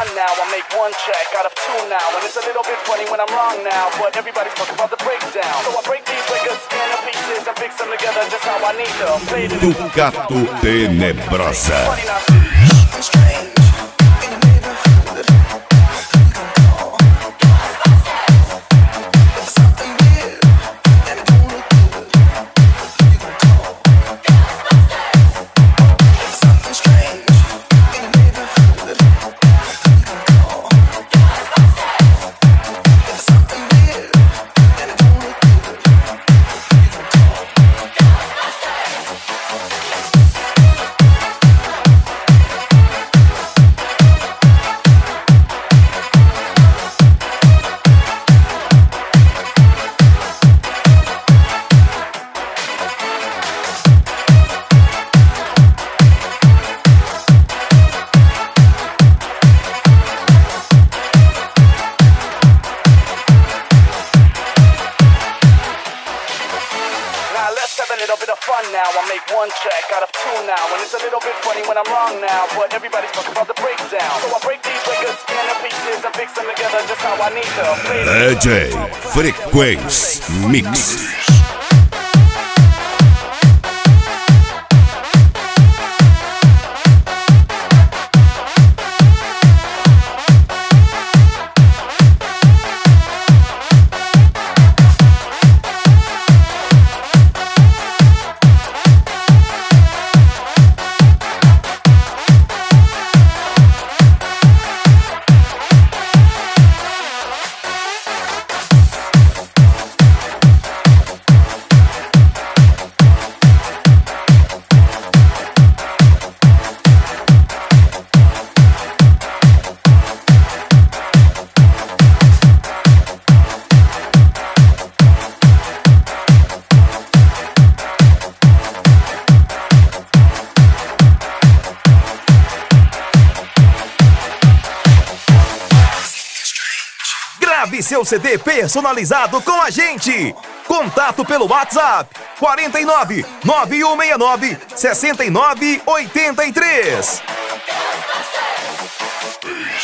fun now. I make one check out of two now, and it's a little bit funny when I'm wrong now, but everybody's talking about the breakdown. So I break these records into pieces and fix them together just how I need them. Ducato Tenebrosa. Have a little bit of fun now. I make one check out of two now, and it's a little bit funny when I'm wrong now, but everybody's talking about the breakdown. So I break these records into pieces and fix them together just how I need them. DJ Frequência Mix. Grave seu CD personalizado com a gente. Contato pelo WhatsApp 49 9169 6983.